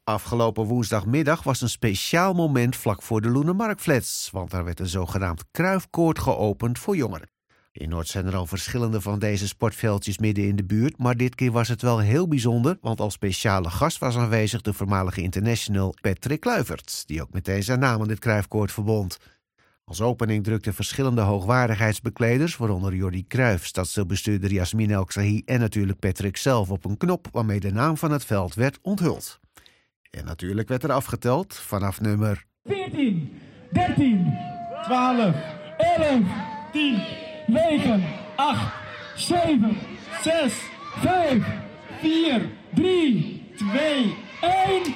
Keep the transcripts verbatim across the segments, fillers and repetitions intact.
Afgelopen woensdagmiddag was een speciaal moment vlak voor de Loenermarktflats, want daar werd een zogenaamd Kruifkoord geopend voor jongeren. In Noord zijn er al verschillende van deze sportveldjes midden in de buurt, maar dit keer was het wel heel bijzonder, want als speciale gast was aanwezig de voormalige international Patrick Kluivert, die ook meteen zijn naam aan dit Kruifkoord verbond. Als opening drukten verschillende hoogwaardigheidsbekleders, waaronder Jordi Cruijff, stadsdeelbestuurder Yasmin El-Khazahi en natuurlijk Patrick zelf op een knop waarmee de naam van het veld werd onthuld. En natuurlijk werd er afgeteld vanaf nummer veertien, dertien, twaalf, elf, tien, negen, acht, zeven, zes, vijf, vier, drie, twee, één.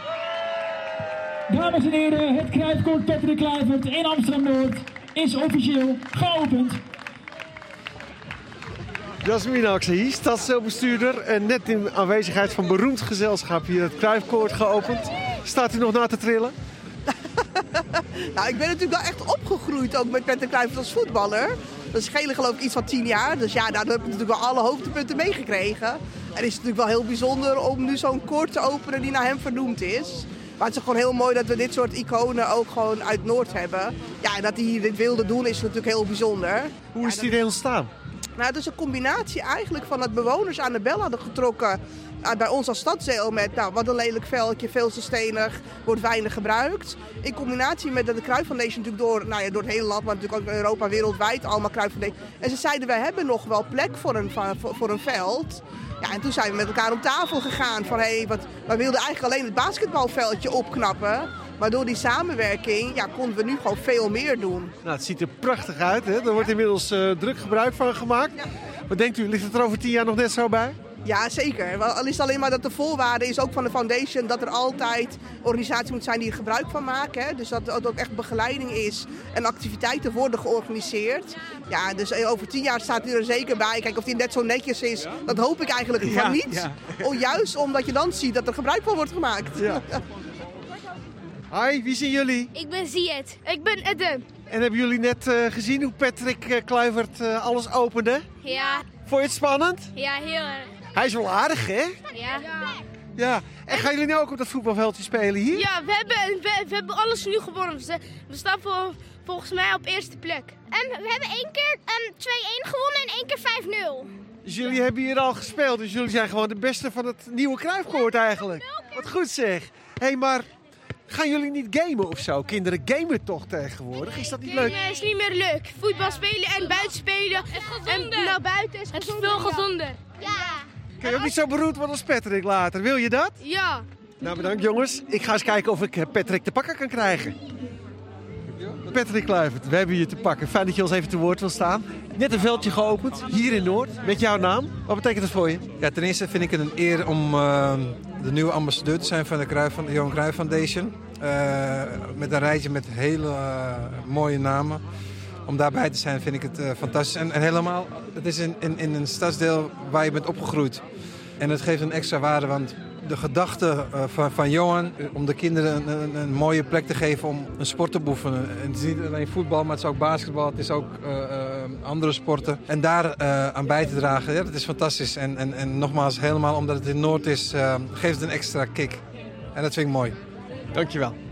Dames en heren, het Kruifkoord Patrick Kluivert in Amsterdam-Noord is officieel geopend. Yasmin El-Khazahi, stadsdeelbestuurder en net in aanwezigheid van beroemd gezelschap hier het Kruifkoord geopend. Staat u nog na te trillen? Nou, ik ben natuurlijk wel echt opgegroeid ook met Patrick Kluivert als voetballer. Dat schelen geloof ik iets van tien jaar. Dus ja, daar heb ik natuurlijk wel alle hoogtepunten meegekregen. En het is natuurlijk wel heel bijzonder om nu zo'n koord te openen die naar hem vernoemd is. Maar het is gewoon heel mooi dat we dit soort iconen ook gewoon uit Noord hebben. Ja, en dat hij hier dit wilde doen is natuurlijk heel bijzonder. Hoe is ja, het idee ontstaan? Nou, het is een combinatie eigenlijk van dat bewoners aan de bel hadden getrokken uh, bij ons als stadsdeel met, nou, wat een lelijk veldje, veel te stenig, wordt weinig gebruikt. In combinatie met dat de Cruyff Foundation natuurlijk door, nou ja, door het hele land, maar natuurlijk ook Europa, wereldwijd allemaal Cruyff Foundation. En ze zeiden, wij hebben nog wel plek voor een, voor, voor een veld. Ja, en toen zijn we met elkaar om tafel gegaan van, hé, hey, wat, we wilden eigenlijk alleen het basketbalveldje opknappen. Maar door die samenwerking ja, konden we nu gewoon veel meer doen. Nou, het ziet er prachtig uit, hè? Er wordt inmiddels uh, druk gebruik van gemaakt. Ja. Wat denkt u, ligt het er over tien jaar nog net zo bij? Ja, zeker. Al is het alleen maar dat de voorwaarde is ook van de foundation dat er altijd organisaties moet zijn die er gebruik van maken. Hè? Dus dat er ook echt begeleiding is en activiteiten worden georganiseerd. Ja, dus over tien jaar staat u er zeker bij. Kijk, of die net zo netjes is, ja. Dat hoop ik eigenlijk ja, van niet. Ja. Oh, juist omdat je dan ziet dat er gebruik van wordt gemaakt. Ja. Hi, wie zijn jullie? Ik ben Ziet. Ik ben Edem. En hebben jullie net uh, gezien hoe Patrick uh, Kluivert uh, alles opende? Ja. Vond je het spannend? Ja, heel erg. Hij is wel aardig, hè? Ja. Ja. En gaan jullie nou ook op dat voetbalveldje spelen hier? Ja, we hebben, we, we hebben alles nu gewonnen. We staan vol, volgens mij op eerste plek. En we hebben één keer um, twee-één gewonnen en één keer vijf nul. Dus jullie hebben hier al gespeeld. Dus jullie zijn gewoon de beste van het nieuwe Kruifkoord eigenlijk. Wat goed zeg. Hé, hey, maar gaan jullie niet gamen of zo? Kinderen gamen toch tegenwoordig? Is dat niet leuk? Nee, is niet meer leuk. Voetbal spelen en buiten spelen. En naar buiten is het veel gezonder. Ja. Kun je ook niet zo beroemd worden als Patrick later? Wil je dat? Ja. Nou, bedankt jongens. Ik ga eens kijken of ik Patrick te pakken kan krijgen. Patrick Kluivert, we hebben je te pakken. Fijn dat je ons even te woord wil staan. Net een veldje geopend, hier in Noord, met jouw naam. Wat betekent het voor je? Ja, ten eerste vind ik het een eer om uh, de nieuwe ambassadeur te zijn van de, Cruijff, van de Johan Cruijff Foundation. Uh, met een rijtje met hele uh, mooie namen. Om daarbij te zijn vind ik het uh, fantastisch. En, en helemaal, het is in, in, in een stadsdeel waar je bent opgegroeid. En het geeft een extra waarde, want de gedachte uh, van, van Johan om de kinderen een, een, een mooie plek te geven om een sport te beoefenen. En het is niet alleen voetbal, maar het is ook basketbal, het is ook uh, uh, andere sporten. En daar uh, aan bij te dragen, ja, dat is fantastisch. En, en, en nogmaals, helemaal omdat het in Noord is, uh, geeft het een extra kick. En dat vind ik mooi. Dankjewel.